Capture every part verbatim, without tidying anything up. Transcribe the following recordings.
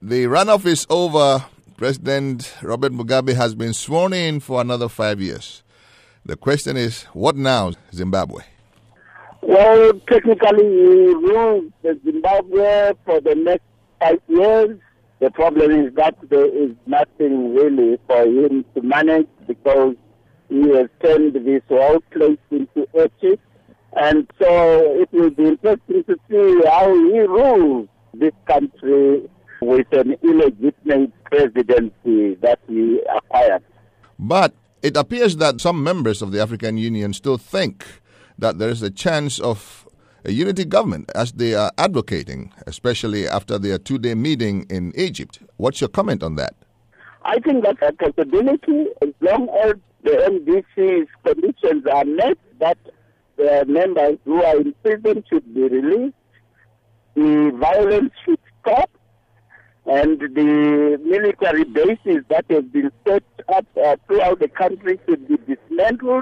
The runoff is over. President Robert Mugabe has been sworn in for another five years. The question is, what now, Zimbabwe? Well, technically, he rules Zimbabwe for the next five years. The problem is that there is nothing really for him to manage because he has turned this whole place into ethics. And so it will be interesting to see how he rules this country with an illegitimate presidency that he acquired. But it appears that some members of the African Union still think that there is a chance of a unity government, as they are advocating, especially after their two-day meeting in Egypt. What's your comment on that? I think that's a possibility as long as the M D C's conditions are met, that the members who are in prison should be released, the violence should stop, and the military bases that have been set up uh, throughout the country should be dismantled,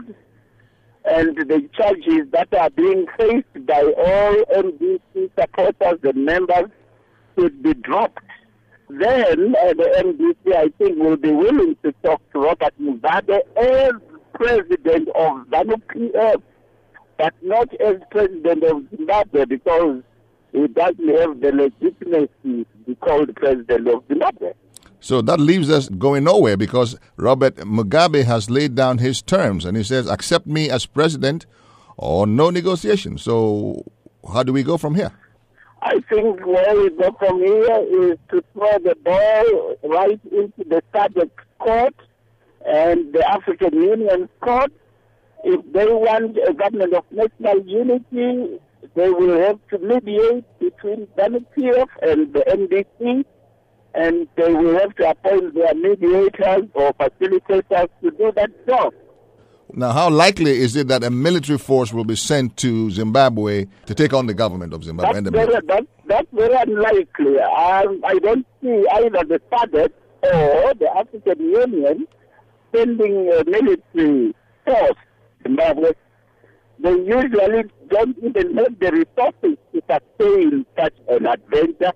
and the charges that are being faced by all M D C supporters and members should be dropped. Then uh, the M D C, I think, will be willing to talk to Robert Mugabe as president of ZANU-P F, but not as president of Zimbabwe, because he doesn't have the legitimacy to be called president of Zimbabwe. So that leaves us going nowhere, because Robert Mugabe has laid down his terms and he says, accept me as president or no negotiation. So how do we go from here? I think where we go from here is to throw the ball right into the SADC court and the African Union court. If they want a government of national unity, they will have to mediate between ZANU-P F and the M D C, and they will have to appoint their mediators or facilitators to do that job. Now, how likely is it that a military force will be sent to Zimbabwe to take on the government of Zimbabwe? That's, very, that, that's very unlikely. Um, I don't see either the SADC or the African Union sending a military force to Zimbabwe. They usually don't even have the resources to sustain such an adventure.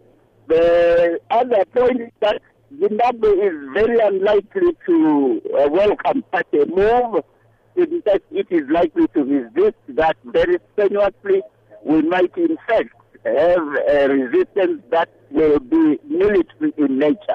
The other point is that Zimbabwe is very unlikely to uh, welcome such a move. In fact, it is likely to resist that very strenuously. We might, in fact, have a resistance that will be military in nature.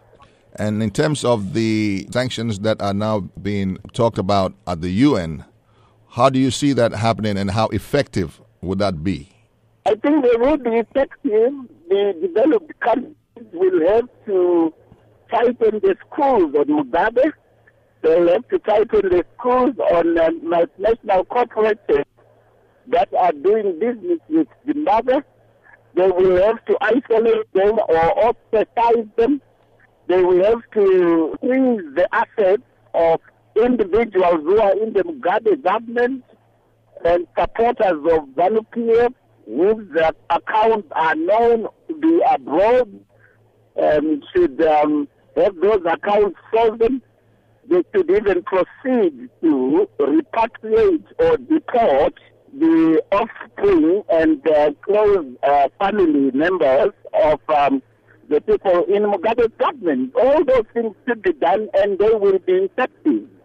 And in terms of the sanctions that are now being talked about at the U N, how do you see that happening and how effective would that be? I think they will be effective. The developed countries will have to tighten the screws on Mugabe. They'll have to tighten the screws on uh, multinational corporations that are doing business with Zimbabwe. They will have to isolate them or ostracize them. They will have to freeze the assets of individuals who are in the Mugabe government and supporters of ZANU-P F, whose their accounts are known to be abroad, um, should um, have those accounts frozen. They should even proceed to repatriate or deport the offspring and uh, close uh, family members of um, the people in Mugabe's government. All those things should be done, and they will be effective.